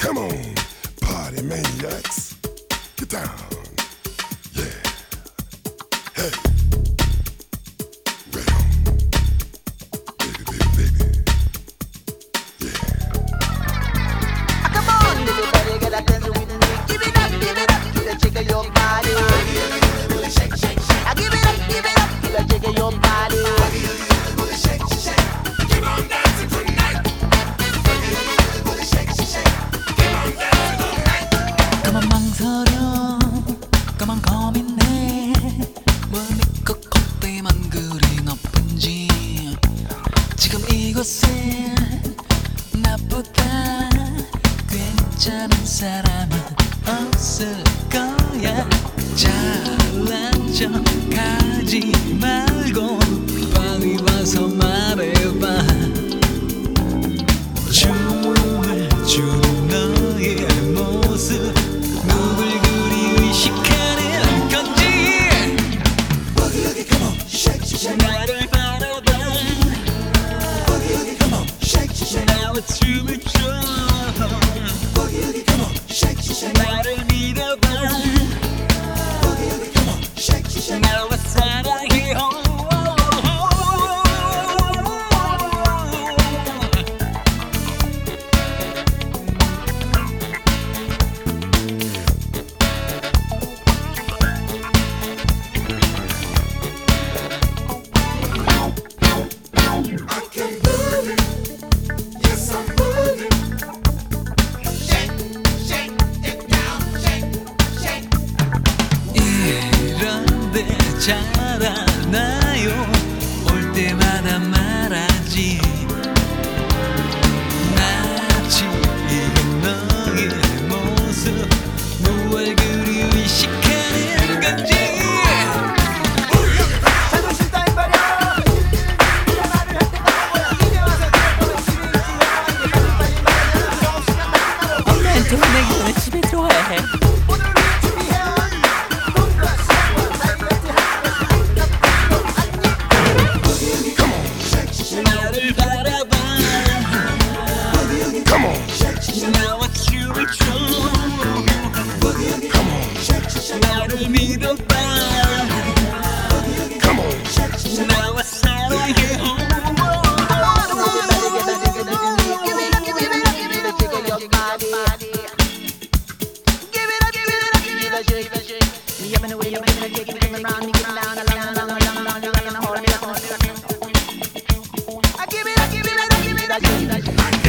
Come on, party maniacs, get down, yeah. Hey, right on, baby, baby, baby, yeah. Come on, everybody, get a dance with me. Give it up, give the jigger your body. Shake, shake, shake. I give it up, give the jigger your body. Shake, shake. Keep on dancing tonight. Shake, shake. Keep on dancing tonight. 가만 망설여 가만 고민해 뭘 믿고 콧대만 그리 높은지 지금 이곳에 나보다 괜찮은 사람은 없을 거야 잘난 척 하지 말고 빨리 와서 말해봐 춤을 추는 너의 모습 누굴 그리 의식하는 건지 Boogie, boogie, come on, shake, shake. 나를 바라봐 Boogie, boogie, come on, shake, shake. 나와 춤을 춰 Boogie, boogie, come on, shake, shake. 나를 믿어봐 Boogie, boogie, come on, shake, shake. 나와 사랑해 I can move it, yes I'm moving. Shake, shake it now, shake, shake. 이런데 잘하나요 올 때마다 말하지 낯이 익은 너의 모습 무얼 그리 의식하는 건지 자존심 따윈 버려. 네가 말을 할 때마다 이제 와서 들어보면 집에 있지. 빨리 말해. 시간 많이 나고. 멘토 내기 전에 집에 좋아해 오늘 우리 준비해온 꿈과 시간과 다이어트 하는 것이 Come on, shake, shake. 나를 바라봐 Come on, shake, shake. 나와 춤을 춰 Come on, shake, shake. 나를 믿어봐 Come on, shake, shake. 나와 사랑해 Give it up,